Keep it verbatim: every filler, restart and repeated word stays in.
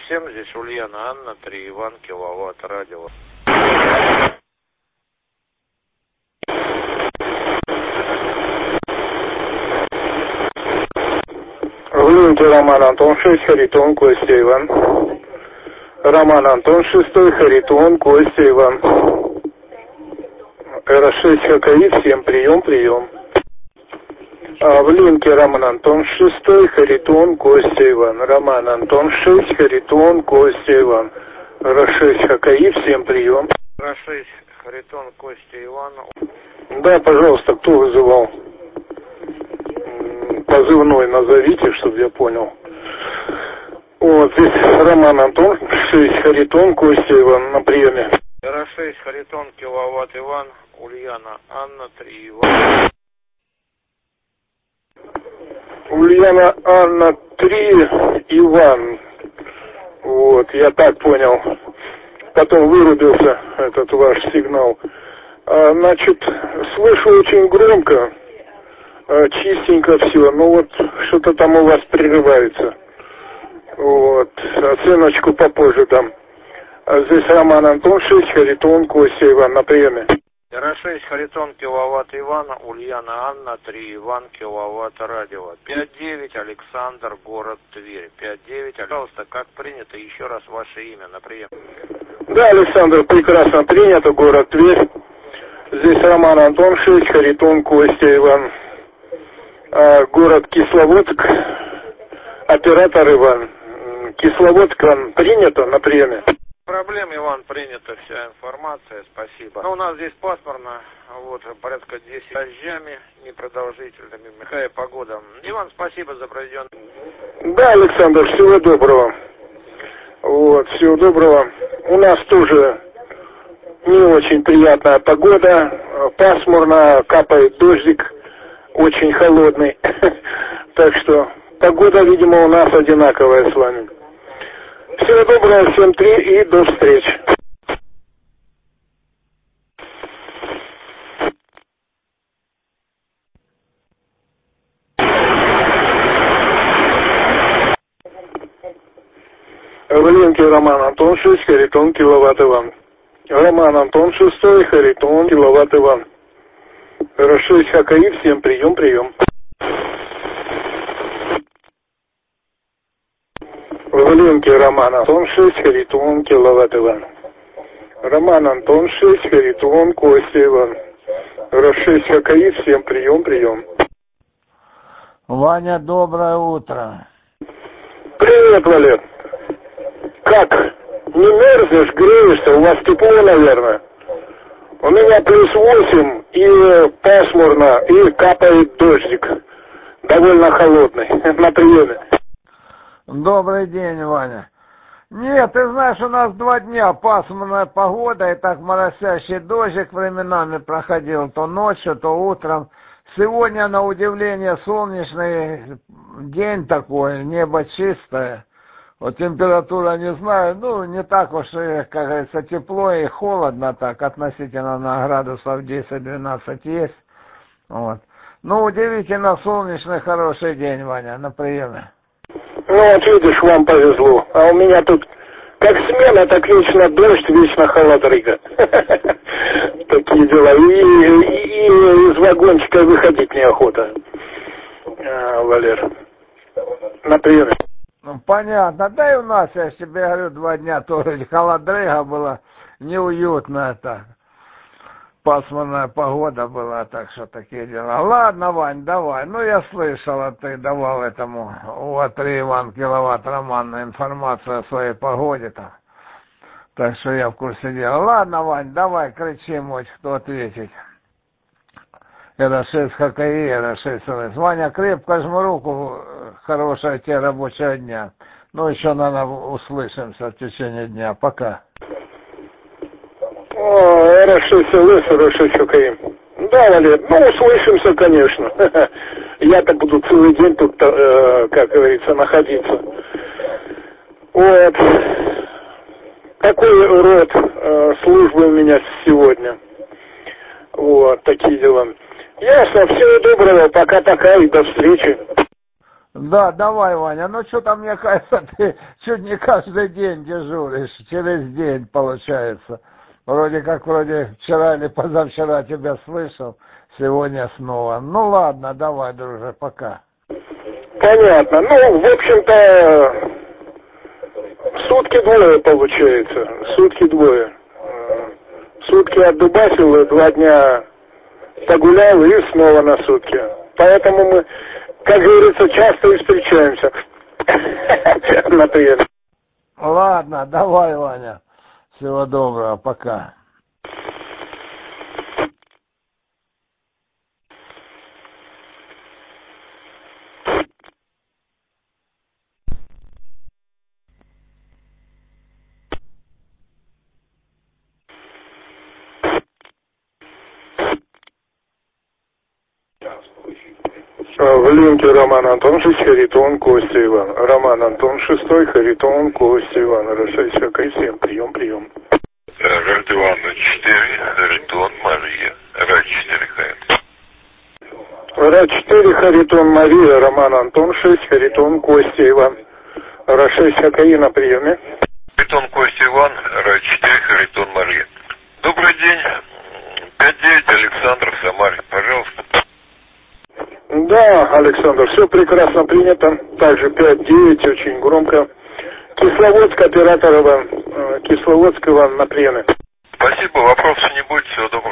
всем, здесь Ульяна, Анна, три Иван, киловатт, радио. Глинки Роман Антон, шесть, Харитон, Костя Иван. Роман Антон, шестой, Харитон, Костя Иван. эр шесть ХКИ, всем прием, прием. А в линке Роман Антон, шестой, Харитон, Костя Иван. Роман Антон, шесть, Харитон, Костя Иван. эр шесть ХКИ, всем прием. эр шесть, Харитон, Костя Иван. Да, пожалуйста, кто вызывал? Позывной назовите, чтобы я понял. Вот, здесь Роман Антон, шесть, Харитон, Костя Иван на приеме. эр шесть, Харитон, киловатт, Иван, Ульяна, Анна, три Иван. Ульяна, Анна, три Иван. Вот, я так понял. Потом вырубился этот ваш сигнал. А, значит, слышу очень громко, чистенько все, ну вот что-то там у вас прерывается. Вот, оценочку попозже дам. А здесь Роман Антон, шесть, Харитон, Костя Иван на приеме. эр шесть, Харитон, киловатт, Иван, Ульяна, Анна, три Иван, киловатт, радио. пять девять, Александр, город Тверь. пять девять, пожалуйста, как принято, еще раз ваше имя на прием. Да, Александр, прекрасно принято, город Тверь. Здесь Роман Антон, шесть, Харитон, Костя Иван. А, город Кисловодск, оператор Иван. Кисловодск вам принято на приеме? Проблем, Иван, принята вся информация, спасибо. Но у нас здесь пасмурно, вот, порядка десять дождями, непродолжительными, какая погода. Иван, спасибо за проведенный. Да, Александр, всего доброго. Вот, всего доброго. У нас тоже не очень приятная погода, пасмурно, капает дождик, очень холодный. Так что погода, видимо, у нас одинаковая с вами. Всего доброго, всем три и до встречи. В линке Роман Антон, шесть, Харитон, киловатт Иван. Роман Антон, шестой, Харитон, киловатт Иван. эр шесть ХКИ, всем прием, прием. В линке Роман Антон, шесть, Харитон, киловатт Иван. Роман Антон, шесть, Харитон, Костя Иван. эр шесть ХКИ, всем прием, прием. Ваня, доброе утро. Привет, Валер. Как? Не мерзнешь, греешься? У вас тепло, наверное. У меня плюс восемь и пасмурно, и капает дождик. Довольно холодный. На приеме. Добрый день, Ваня. Нет, ты знаешь, у нас два дня пасмурная погода, и так моросящий дождик временами проходил, то ночью, то утром. Сегодня, на удивление, солнечный день такой, небо чистое. Вот температура, не знаю, ну, не так уж, и, как говорится, тепло и холодно так, относительно на градусов десять-двенадцать есть. Вот. Ну, удивительно, солнечный, хороший день, Ваня, на приеме. Ну, вот видишь, вам повезло. А у меня тут как смена, так вечно дождь, вечно холодрыга. Такие дела. И из вагончика выходить неохота, Валер. На приеме. Ну, понятно. Да и у нас, я тебе говорю, два дня тоже холодрыга была, неуютно это. Пасмурная погода была, так что такие дела. Ладно, Вань, давай. Ну, я слышал, ты давал этому у три Иван киловатт Романа информацию о своей погоде-то. Так что я в курсе дела. Ладно, Вань, давай, кричи, мочь, кто ответить. эр шесть ХКИ, эр шесть ЛС. Ваня, крепко жму руку, хорошего тебе рабочего дня. Ну, еще, наверное, услышимся в течение дня. Пока. эр шесть ЛС, эр шесть ХКИ. Да, Валер, ну, услышимся, конечно. Я-то буду целый день тут, э, как говорится, находиться. Вот. Такой род э, службы у меня сегодня. Вот, такие дела. Ясно, всего доброго, пока-пока и до встречи. Да, давай, Ваня. Ну, что-то, мне кажется, ты чуть не каждый день дежуришь. Через день, получается. Вроде как, вроде вчера или позавчера тебя слышал. Сегодня снова. Ну, ладно, давай, друже, пока. Понятно. Ну, в общем-то, сутки двое получается. Сутки двое. Сутки отдубасил, два дня погулял и снова на сутки. Поэтому мы, как говорится, часто и встречаемся на приеме. Ладно, давай, Ваня. Всего доброго, пока. В линке Роман Антонович, Харитон, Костя Иван. Роман Антон шестой, Харитон, Костя Иван. Рашайся, всем прием, прием. Рад Ивана четыре, Харитон, Мария. Рад четыре, Харитон. Рад четыре, Харитон, Мария, Роман Антон шесть, Харитон, Костя Иван. Рашайся, на приеме. Харитон, Костя Иван, Рад четыре, Харитон, Мария. Добрый день. пять девять, Александр, Самаре. Пожалуйста. Да, Александр, все прекрасно принято. Также пять девять, очень громко. Кисловодск, оператор Иван. Кисловодск, Иван, на приеме. Спасибо, вопросов не будет, всего доброго.